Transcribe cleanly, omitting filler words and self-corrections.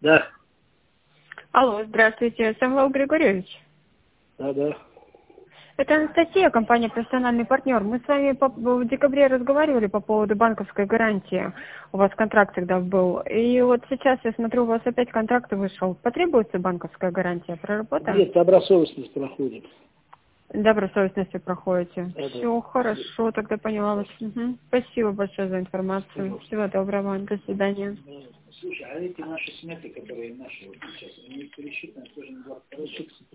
Да. Алло, здравствуйте, Самвел Григорьевич. Да. Это Анастасия, компания «Профессиональный партнер». Мы с вами в декабре разговаривали по поводу банковской гарантии. У вас контракт тогда был. И вот сейчас я смотрю, у вас опять контракт вышел. Потребуется банковская гарантия? Проработаем? Нет, добросовестность проходит. Добросовестностью проходите. Да. Все, хорошо, тогда поняла вас. Угу. Спасибо большое за информацию. Всего доброго. До свидания. Слушай, а эти наши сметы, которые наши вот сейчас, они пересчитаны тоже на 22